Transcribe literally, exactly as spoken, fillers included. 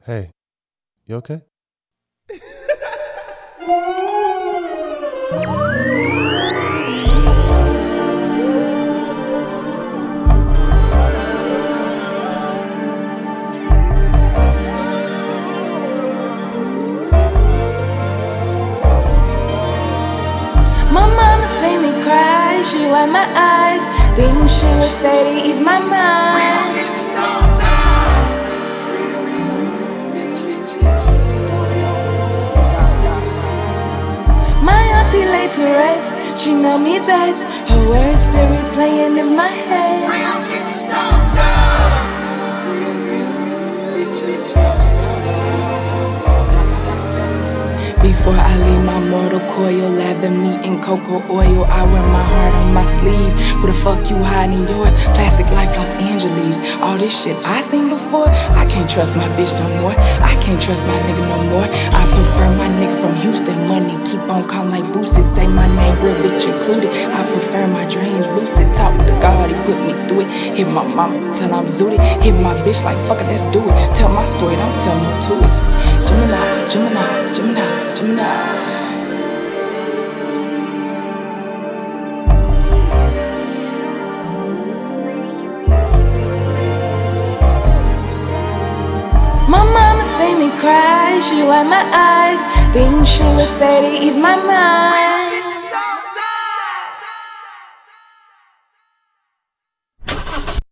Hey, you okay? My mama see me cry, she wipe my eyes. Things she would say to ease my mind. My auntie laid to rest, she know me best. Her words still replaying in my head. Before I leave my mortal coil, lather me in cocoa oil. I wear my heart on my sleeve. Who the fuck you hiding yours? Plastic life, Los Angeles. All this shit I seen before. I can't trust my bitch no more. I can't trust my nigga no more. I prefer my nigga from Houston. Money keep on calling like boosted. Say my name, real bitch included. I prefer my dreams lucid. Talk to God, he put me through it. Hit my mama till I'm zooted. Hit my bitch like fuck it, let's do it. Tell my story, don't tell no tourists. Gemini, Gemini, Gemini, Gemini. My mama see me cry, she wipe my eyes. Things she would say to ease my mind.